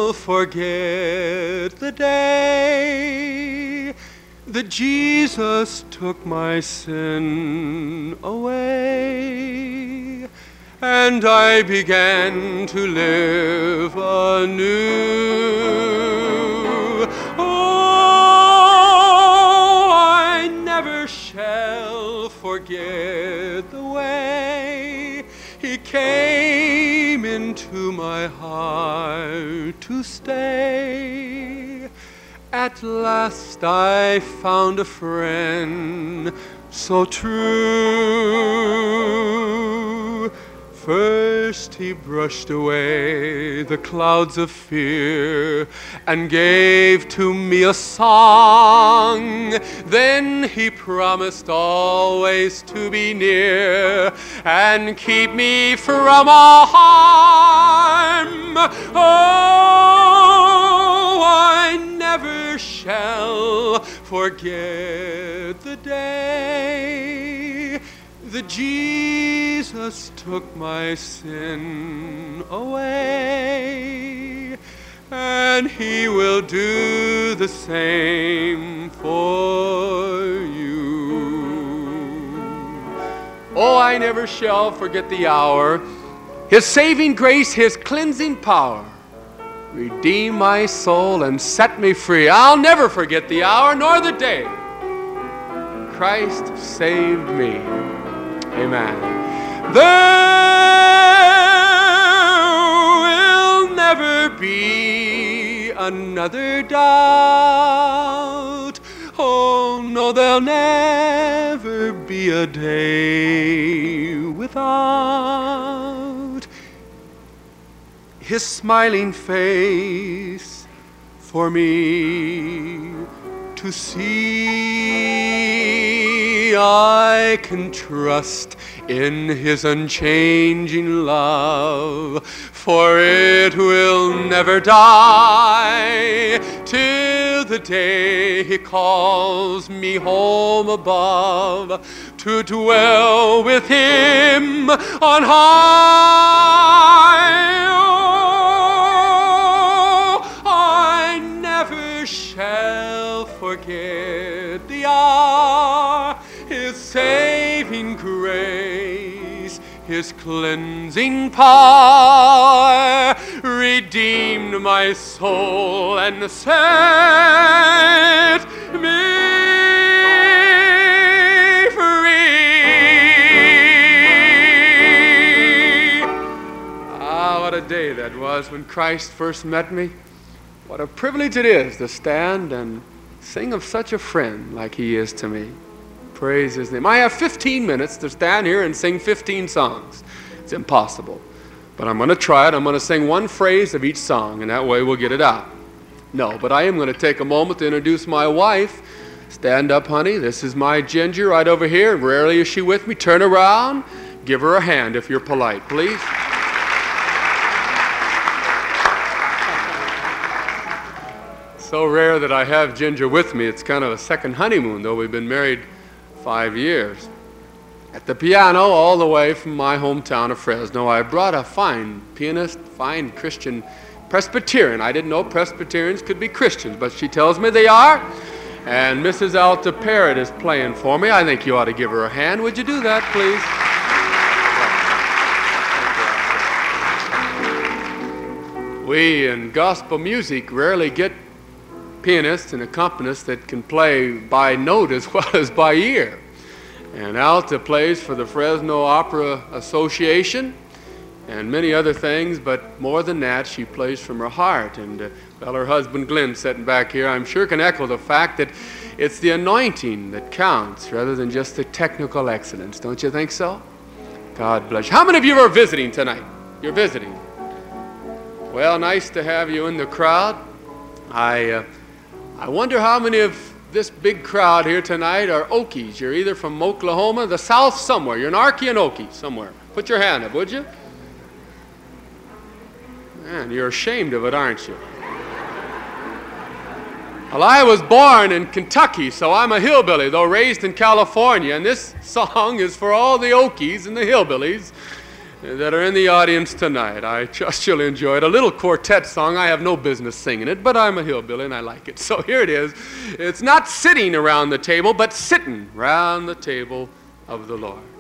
shall forget the day that Jesus took my sin away, and I began to live anew. Oh, I never shall forget the way He came into my heart to stay. At last I found a friend so true. First He brushed away the clouds of fear and gave to me a song. Then He promised always to be near and keep me from all harm. Oh, I never shall forget the day that Jesus took my sin away, and He will do the same for you. Oh, I never shall forget the hour His saving grace, His cleansing power redeemed my soul and set me free. I'll never forget the hour nor the day Christ saved me. Amen. There will never be another doubt. Oh, no, there'll never be a day without His smiling face for me to see. I can trust in His unchanging love, for it will never die till the day He calls me home above to dwell with Him on high. Oh, I never shall forget the hour His saving grace, His cleansing power redeemed my soul and set me free. Ah, what a day that was when Christ first met me. What a privilege it is to stand and sing of such a friend like He is to me. Praise His name. I have 15 minutes to stand here and sing 15 songs. It's impossible. But I'm going to try it. I'm going to sing one phrase of each song, and that way we'll get it out. No, but I am going to take a moment to introduce my wife. Stand up, honey. This is my Ginger right over here. Rarely is she with me. Turn around. Give her a hand if you're polite, please. So rare that I have Ginger with me. It's kind of a second honeymoon, though we've been married 5 years. At the piano, all the way from my hometown of Fresno, I brought a fine pianist, fine Christian Presbyterian. I didn't know Presbyterians could be Christians, but she tells me they are. And Mrs. Alta Parrott is playing for me. I think you ought to give her a hand. Would you do that, please? We in gospel music rarely get pianists and accompanists that can play by note as well as by ear. And Alta plays for the Fresno Opera Association and many other things, but more than that, she plays from her heart. And well, her husband Glenn sitting back here, I'm sure can echo the fact that it's the anointing that counts rather than just the technical excellence. Don't you think so? God bless you. How many of you are visiting tonight? You're visiting. Well, nice to have you in the crowd. I wonder how many of this big crowd here tonight are Okies. You're either from Oklahoma, the South somewhere. You're an Archean Okie somewhere. Put your hand up, would you? Man, you're ashamed of it, aren't you? Well, I was born in Kentucky, so I'm a hillbilly, though raised in California. And this song is for all the Okies and the hillbillies that are in the audience tonight. I trust you'll enjoy it. A little quartet song. I have no business singing it, but I'm a hillbilly and I like it. So here it is. It's not sitting around the table, but sitting round the table of the Lord.